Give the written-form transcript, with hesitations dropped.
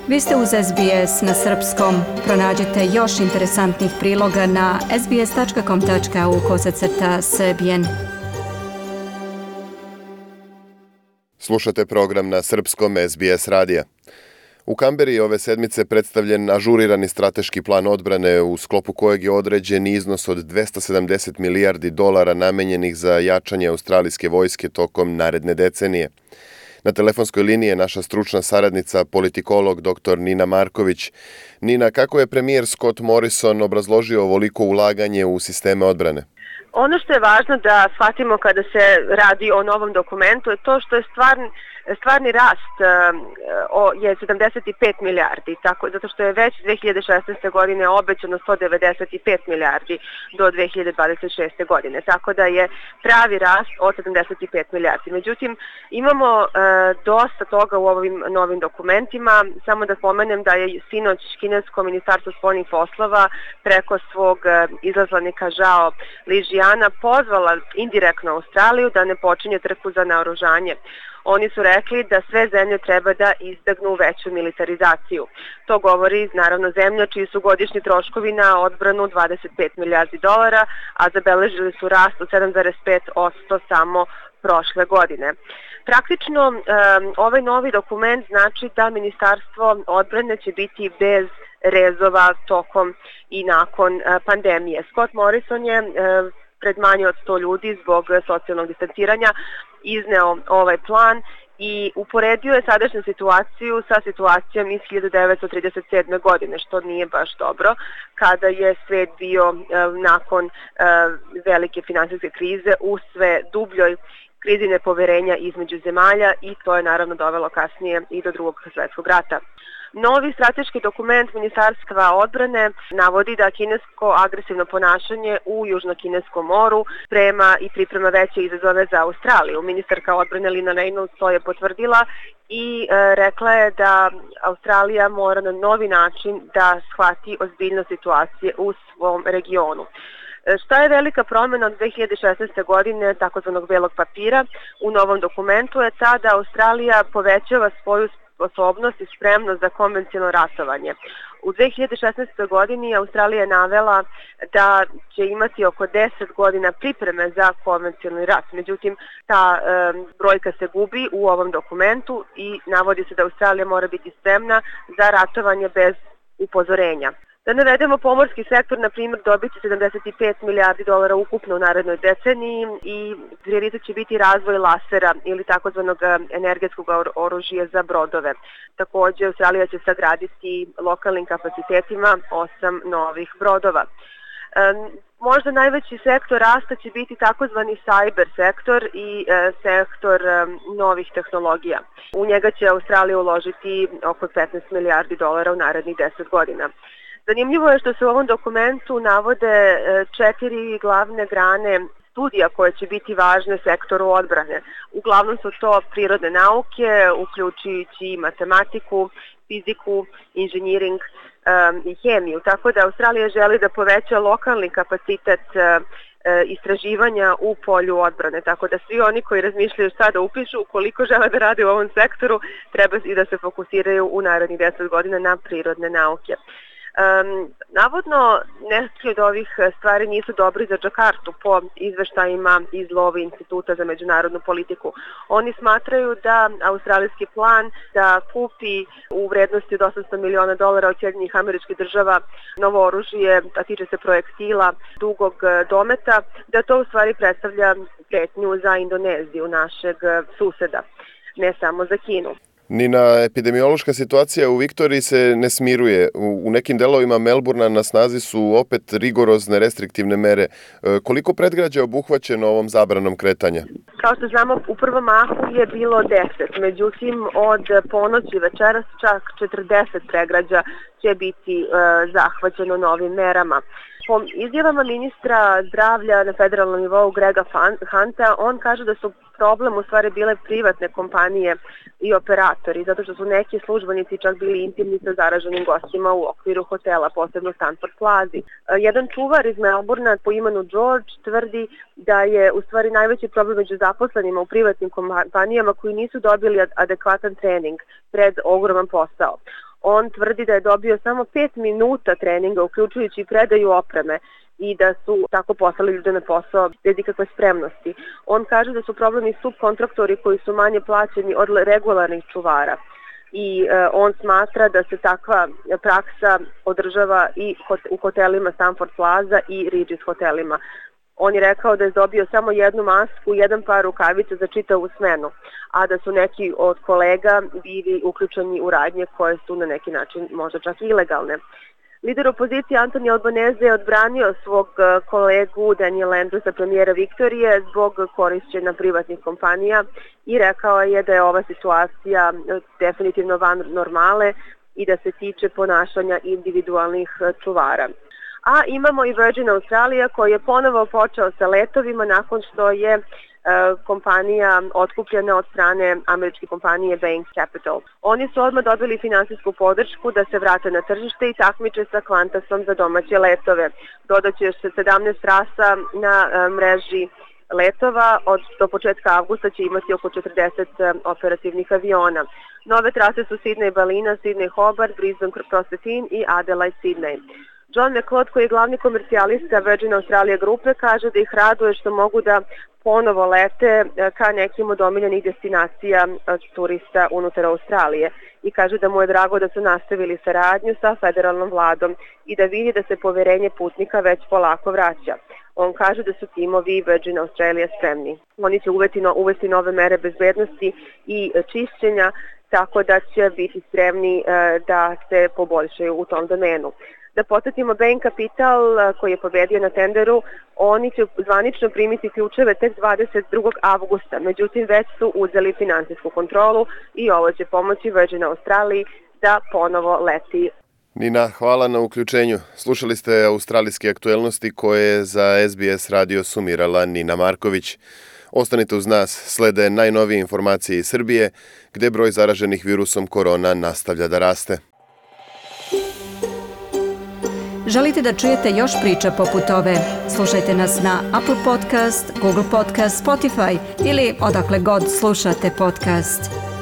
Vi ste uz SBS na srpskom. Pronađite još interesantnih priloga na sbs.com.au/srbijen. Slušate program na srpskom SBS radija. U Kamberi ove sedmice predstavljen ažurirani strateški plan odbrane u sklopu kojeg je određen iznos od $270 milijardi namenjenih za jačanje australijske vojske tokom naredne decenije. Na telefonskoj liniji je naša stručna saradnica, politikolog dr. Nina Marković. Nina, kako je premijer Scott Morrison obrazložio ovoliko ulaganje u sisteme odbrane? Ono što je važno da shvatimo kada se radi o novom dokumentu je to što je stvarni rast je 75 milijardi, zato što je već 2016. godine obećano 195 milijardi do 2026. godine, tako da je pravi rast od 75 milijardi. Međutim, imamo dosta toga u ovim novim dokumentima. Samo da spomenem da je sinoć kinesko ministarstvo spoljnih poslova preko svog izlaslanika Zhao Lijiana pozvala indirektno Australiju da ne počinje trku za naoružanje. Oni su rekli da sve zemlje treba da izdagnu veću militarizaciju. To govori naravno zemlja čiji su godišnji troškovi na odbranu $25 milijardi, a zabeležili su rast od 7,5% samo prošle godine. Praktično, ovaj novi dokument znači da Ministarstvo odbrane će biti bez rezova tokom i nakon pandemije. Scott Morrison je pred manje od 100 ljudi zbog socijalnog distanciranja izneo ovaj plan i uporedio je sadašnju situaciju sa situacijom iz 1937. godine, što nije baš dobro, kada je svet bio nakon velike finansijske krize u sve dubljoj krizi nepoverenja između zemalja i to je naravno dovelo kasnije i do Drugog svjetskog rata. Novi strateški dokument Ministarstva odbrane navodi da kinesko agresivno ponašanje u Južno-Kineskom moru priprema veće izazove za Australiju. Ministarka odbrane Lina Reynolds to je potvrdila i rekla je da Australija mora na novi način da shvati ozbiljnost situacije u svom regionu. Šta je velika promjena od 2016. godine takozvanog belog papira u novom dokumentu je ta da Australija povećava svoju sposobnost i spremnost za konvencionalno ratovanje. U 2016. godini Australija je navela da će imati oko 10 godina pripreme za konvencionalni rat. Međutim, ta brojka se gubi u ovom dokumentu i navodi se da Australija mora biti spremna za ratovanje bez upozorenja. Da navedemo, pomorski sektor, na primjer, dobiti $75 milijardi ukupno u narednoj deceniji i prioritet će biti razvoj lasera ili takozvanog energetskog oružja za brodove. Također, Australija će sagraditi lokalnim kapacitetima 8 novih brodova. Možda najveći sektor rasta će biti takozvani cyber sektor i sektor novih tehnologija. U njega će Australija uložiti oko $15 milijardi u narednih 10 godina. Zanimljivo je što se u ovom dokumentu navode 4 glavne grane studija koje će biti važne sektoru odbrane. Uglavnom su to prirodne nauke, uključujući i matematiku, fiziku, inženjering i hemiju. Tako da Australija želi da poveća lokalni kapacitet istraživanja u polju odbrane. Tako da svi oni koji razmišljaju šta da upišu, ukoliko žele da rade u ovom sektoru, treba i da se fokusiraju u narednih 10 godina na prirodne nauke. Navodno, neki od ovih stvari nisu dobri za Džakartu po izveštajima iz Lowy instituta za međunarodnu politiku. Oni smatraju da australijski plan da kupi u vrednosti od $800 miliona od Sjedinjenih Američkih Država novo oružje, a tiče se projektila dugog dometa, da to u stvari predstavlja pretnju za Indoneziju, našeg suseda, ne samo za Kinu. Nina, epidemiološka situacija u Viktoriji se ne smiruje. U nekim delovima Melburna na snazi su opet rigorozne restriktivne mere. Koliko predgrađa je obuhvaćeno ovom zabranom kretanja? Kao što znamo, u prvom mahu je bilo 10, međutim od ponoći večeras čak 40 predgrađa će biti zahvaćeno novim merama. Po izjavama ministra zdravlja na federalnom nivou Grega Hunta, on kaže da su problem u stvari bile privatne kompanije i operatori, zato što su neki službenici čak bili intimni sa zaraženim gostima u okviru hotela, posebno Stanford Plazi. Jedan čuvar iz Melburna po imenu George tvrdi da je u stvari najveći problem među zaposlenima u privatnim kompanijama koji nisu dobili adekvatan trening pred ogroman posao. On tvrdi da je dobio samo 5 minuta treninga, uključujući predaju opreme, i da su tako poslali ljude na posao bez ikakve spremnosti. On kaže da su problemi subkontraktori koji su manje plaćeni od regularnih čuvara. I on smatra da se takva praksa održava i u hotelima Stanford Plaza i Regis hotelima. On je rekao da je dobio samo jednu masku, jedan par rukavica za čitavu smenu, a da su neki od kolega bili uključeni u radnje koje su na neki način možda čak i ilegalne. Lider opozicije Antoni Albanese je odbranio svog kolegu Daniela Andrewsa, premijera Viktorije, zbog korišćenja privatnih kompanija i rekao je da je ova situacija definitivno van normale i da se tiče ponašanja individualnih čuvara. A imamo i Virgin Australia koji je ponovo počeo sa letovima nakon što je kompanija otkupljena od strane američke kompanije Bain Capital. Oni su odmah dobili finansijsku podršku da se vrate na tržište i takmiče sa Qantasom za domaće letove. Dodaće se 17 trasa na mreži letova, do početka avgusta će imati oko 40 operativnih aviona. Nove trase su Sydney Ballina, Sydney Hobart, Brisbane Proserpine i Adelaide Sydney. John McLeod, koji je glavni komercijalista Virgin Australia grupe, kaže da ih raduje što mogu da ponovo lete ka nekim od omiljenih destinacija turista unutar Australije i kaže da mu je drago da su nastavili saradnju sa federalnom vladom i da vidi da se poverenje putnika već polako vraća. On kaže da su timovi Virgin Australia spremni. Oni će uvesti nove mere bezbednosti i čišćenja, tako da će biti spremni da se poboljšaju u tom domenu. Da podsjetimo, Bain Capital koji je pobedio na tenderu, oni će zvanično primiti ključeve tek 22. avgusta, međutim već su uzeli finansijsku kontrolu i ovo će pomoći Virgin Australiji da ponovo leti. Nina, hvala na uključenju. Slušali ste australijske aktuelnosti koje je za SBS radio sumirala Nina Marković. Ostanite uz nas, slede najnovije informacije iz Srbije, gde broj zaraženih virusom korona nastavlja da raste. Želite da čujete još priča poput ove? Slušajte nas na Apple Podcast, Google Podcast, Spotify ili odakle god slušate podcast.